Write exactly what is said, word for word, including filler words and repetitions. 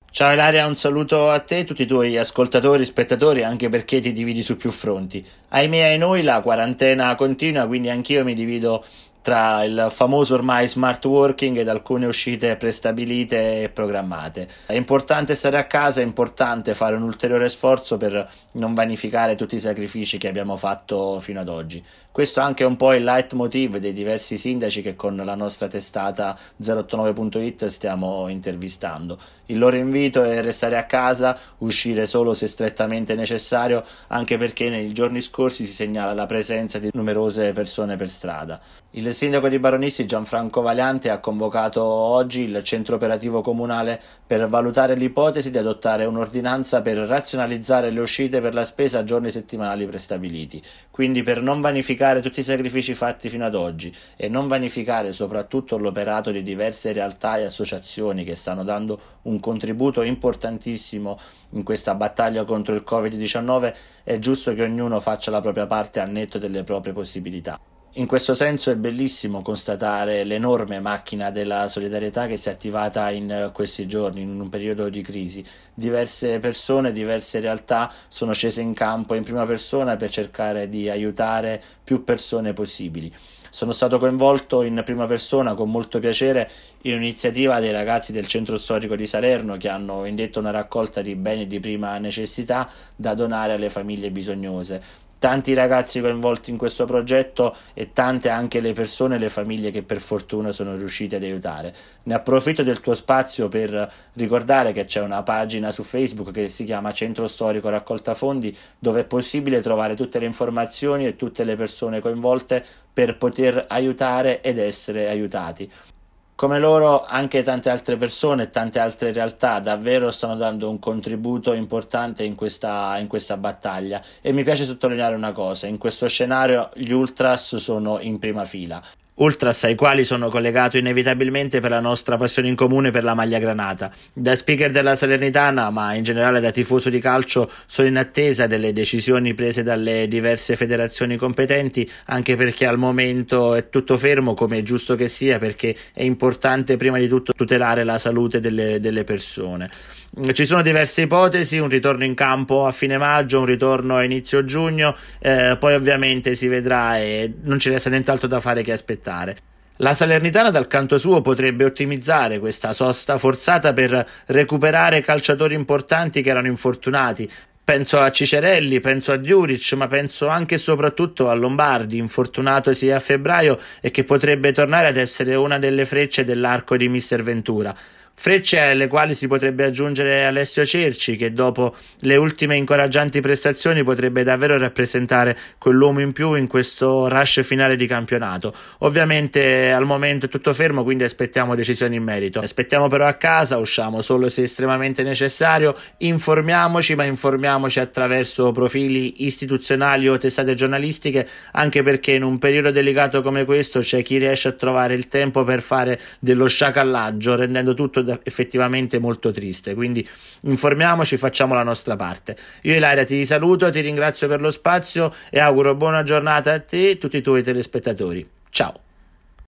Ciao Ilaria, un saluto a te e tutti i tuoi ascoltatori, spettatori, anche perché ti dividi su più fronti. Ahimè, ai noi la quarantena continua, quindi anch'io mi divido tra il famoso ormai smart working ed alcune uscite prestabilite e programmate. È importante stare a casa, è importante fare un ulteriore sforzo per non vanificare tutti i sacrifici che abbiamo fatto fino ad oggi. Questo è anche un po' il leitmotiv dei diversi sindaci che con la nostra testata zero otto nove punto it stiamo intervistando. Il loro invito è restare a casa, uscire solo se strettamente necessario, anche perché nei giorni scorsi si segnala la presenza di numerose persone per strada. Il sindaco di Baronissi Gianfranco Valiante ha convocato oggi il centro operativo comunale per valutare l'ipotesi di adottare un'ordinanza per razionalizzare le uscite per la spesa a giorni settimanali prestabiliti. Quindi, per non vanificare tutti i sacrifici fatti fino ad oggi e non vanificare soprattutto l'operato di diverse realtà e associazioni che stanno dando un contributo importantissimo in questa battaglia contro il covid diciannove, è giusto che ognuno faccia la propria parte al netto delle proprie possibilità. In questo senso è bellissimo constatare l'enorme macchina della solidarietà che si è attivata in questi giorni, in un periodo di crisi. Diverse persone, diverse realtà sono scese in campo in prima persona per cercare di aiutare più persone possibili. Sono stato coinvolto in prima persona con molto piacere in un'iniziativa dei ragazzi del centro storico di Salerno che hanno indetto una raccolta di beni di prima necessità da donare alle famiglie bisognose. Tanti ragazzi coinvolti in questo progetto e tante anche le persone e le famiglie che per fortuna sono riuscite ad aiutare. Ne approfitto del tuo spazio per ricordare che c'è una pagina su Facebook che si chiama Centro Storico Raccolta Fondi, dove è possibile trovare tutte le informazioni e tutte le persone coinvolte per poter aiutare ed essere aiutati. Come loro anche tante altre persone e tante altre realtà davvero stanno dando un contributo importante in questa, in questa battaglia, e mi piace sottolineare una cosa: in questo scenario gli ultras sono in prima fila. Ultras ai quali sono collegato inevitabilmente per la nostra passione in comune per la maglia granata. Da speaker della Salernitana, ma in generale da tifoso di calcio, sono in attesa delle decisioni prese dalle diverse federazioni competenti, anche perché al momento è tutto fermo, come è giusto che sia, perché è importante prima di tutto tutelare la salute delle, delle persone. Ci sono diverse ipotesi: un ritorno in campo a fine maggio, un ritorno a inizio giugno, eh, poi ovviamente si vedrà e non ci resta nient'altro da fare che aspettare. La Salernitana dal canto suo potrebbe ottimizzare questa sosta forzata per recuperare calciatori importanti che erano infortunati. Penso a Cicerelli, penso a Djuric, ma penso anche e soprattutto a Lombardi, infortunatosi a febbraio e che potrebbe tornare ad essere una delle frecce dell'arco di mister Ventura. Frecce alle quali si potrebbe aggiungere Alessio Cerci, che dopo le ultime incoraggianti prestazioni potrebbe davvero rappresentare quell'uomo in più in questo rush finale di campionato. Ovviamente al momento è tutto fermo, quindi aspettiamo decisioni in merito. Aspettiamo però a casa, usciamo solo se estremamente necessario, informiamoci, ma informiamoci attraverso profili istituzionali o testate giornalistiche, anche perché in un periodo delicato come questo c'è chi riesce a trovare il tempo per fare dello sciacallaggio, rendendo tutto effettivamente molto triste. Quindi informiamoci, facciamo la nostra parte. Io Ilaria ti saluto, ti ringrazio per lo spazio e auguro buona giornata a te e tutti i tuoi telespettatori. Ciao.